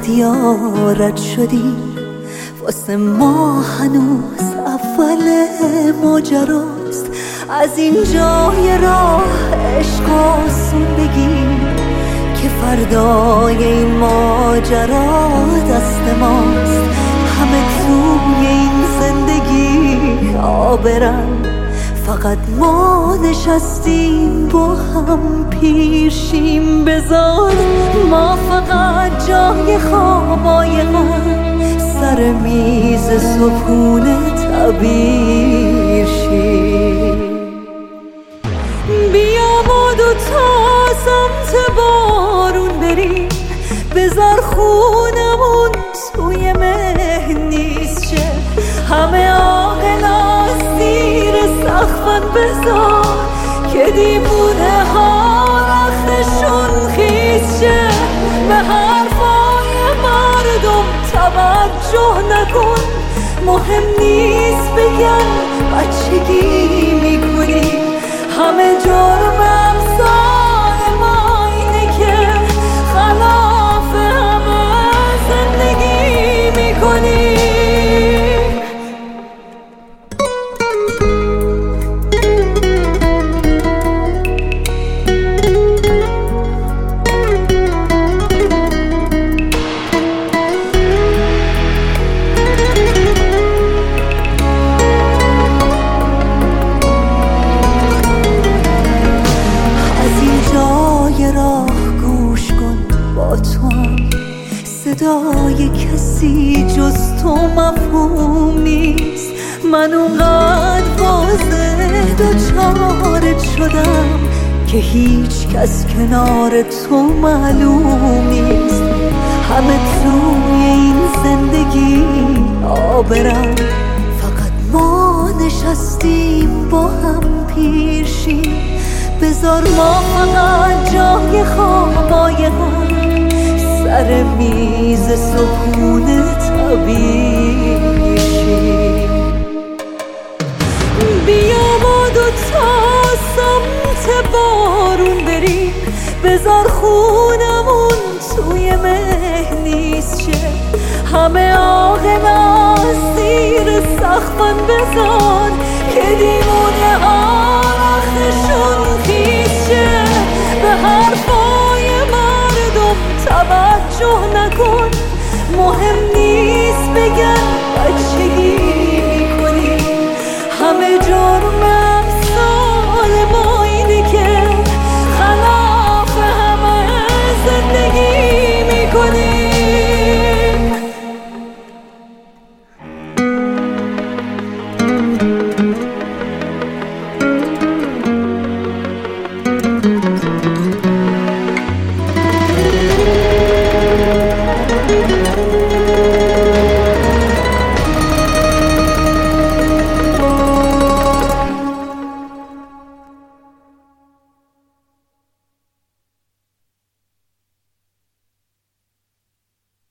دیارت شدی، واسه ما هنوز اول ماجراست. از این جای راه عشق آسون بگیر که فردای این ماجرا دست ماست. همه توی این زندگی آبرن، فقط ما نشستیم با هم پیشیم. بذار ما فقط جای خوابای هم سر میز صبحونه تعبیر شیم. بیا ما دوتا سمت بارون بریم، بذار خونمون توی مه نیست شه. همه عاقلا زیر سقفن، بذار که دیوونه ها وقتشون خیز شه. به حرفای مردم توجه نکن، مهم نیست بگن بچگی میکنی. همه جرم امثال ما اینه که خلاف همه زندگی میکنی. صدای کسی جز تو مفهوم نیست. من اونقدر واضح دوچارت شدم که هیچ کس کنار تو معلوم نیست. همه توی این زندگی آبرن، فقط ما نشستیم با هم پیشیم. بذار ما فقط جای خوابای هم سر میز صبحونه تعبیر شیم. بیا ما دوتا سمت بارون بریم، بذار خونمون توی مه نیست شه. همه عاقلا زیر سقفن، بذار که دیوونه ها وقتشون خیز شه. به حرفای مردم توجه نکن،